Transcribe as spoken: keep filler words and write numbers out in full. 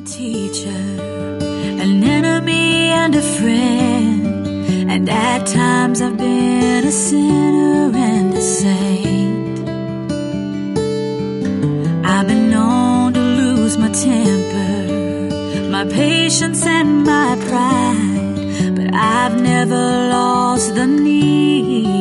a teacher, an enemy and a friend, and at times I've been a sinner and a saint. I've been known to lose my temper, my patience and my pride, but I've never lost the need